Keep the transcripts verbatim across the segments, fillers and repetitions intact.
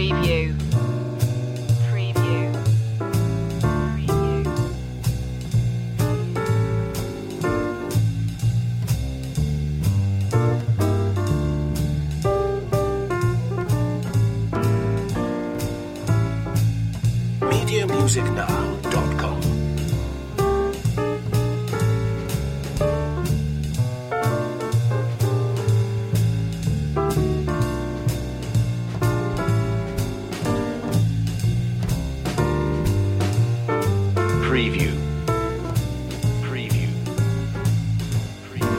Preview. Preview. Preview. media music now dot com. Preview. Preview. Preview.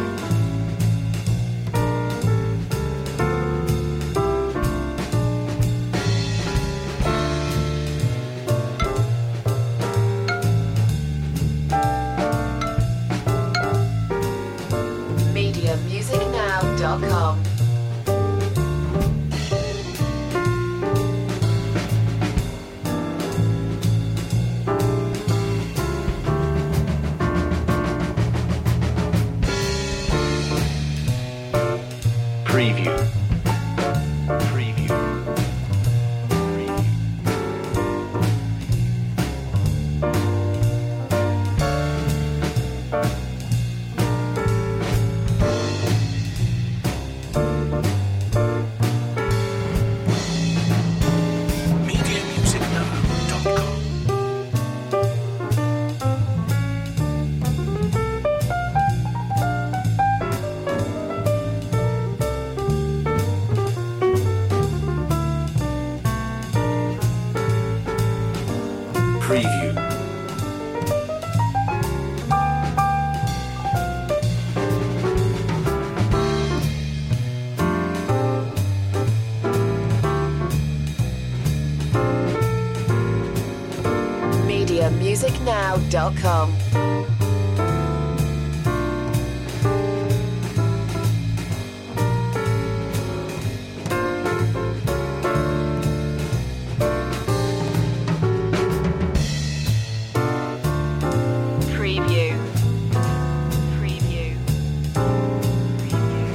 media music now dot com. Preview. Preview. Preview. media music now dot com. Preview. media music now dot com. Preview. Preview. Preview.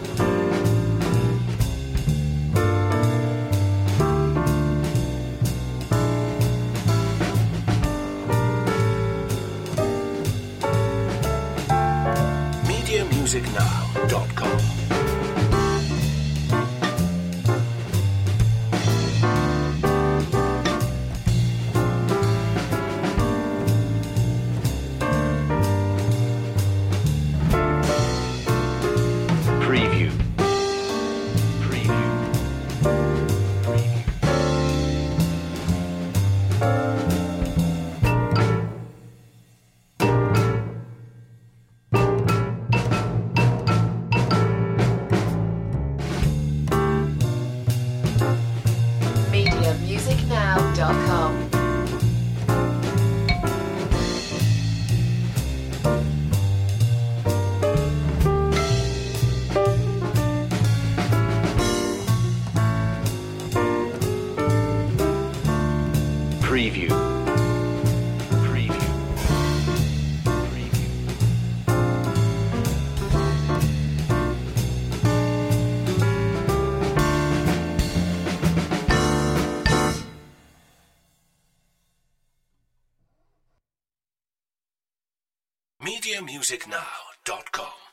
media music now dot com. Preview. Preview. Preview. media music now dot com. Preview. Preview. Preview. media music now dot com.